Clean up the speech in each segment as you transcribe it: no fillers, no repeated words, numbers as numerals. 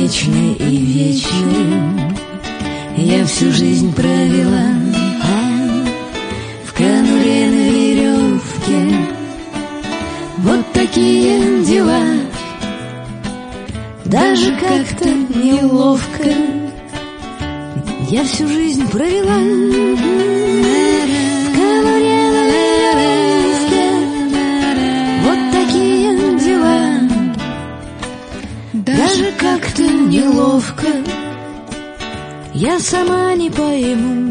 бесконечный и вечный я всю жизнь провела в конуре на веревке. Вот такие дела. Даже как-то неловко я всю жизнь провела в конуре на веревке. Вот такие дела. Даже как-то неловко. Я сама не пойму,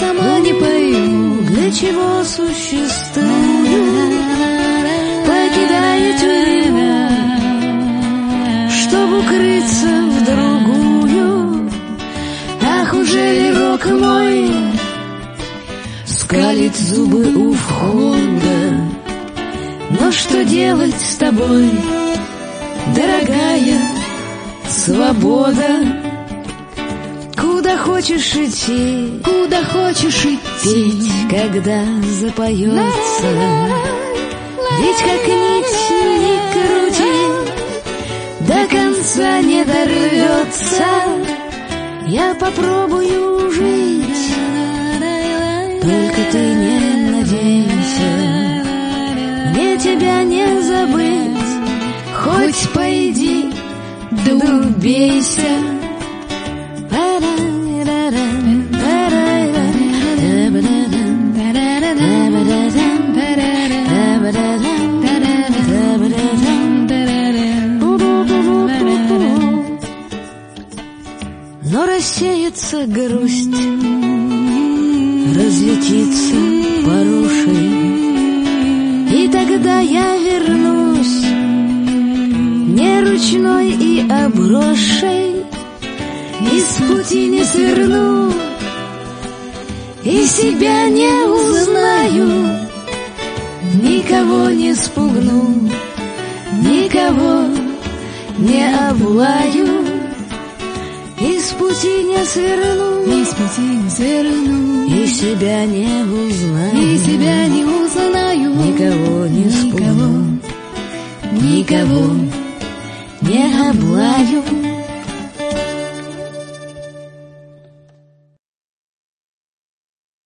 для чего существую, покидая тюрьму, чтобы укрыться в другую. Ах, уже верок мой скалит зубы у входа. Но что делать с тобой, дорогая свобода? Куда хочешь идти, петь, когда запоется. Ведь как нить не крути, до конца не дорвется. Я попробую жить, только ты не надейся, мне тебя не забыть. Хоть пойди, да убейся. Но рассеется грусть, разлетится порушей, и тогда я вернусь, не ручной и обросшей, из пути не сверну и себя не узнаю, никого не спугну, никого не облаю. Из пути не сверну, и себя не узнаю, никого не спугну, никого не облаю.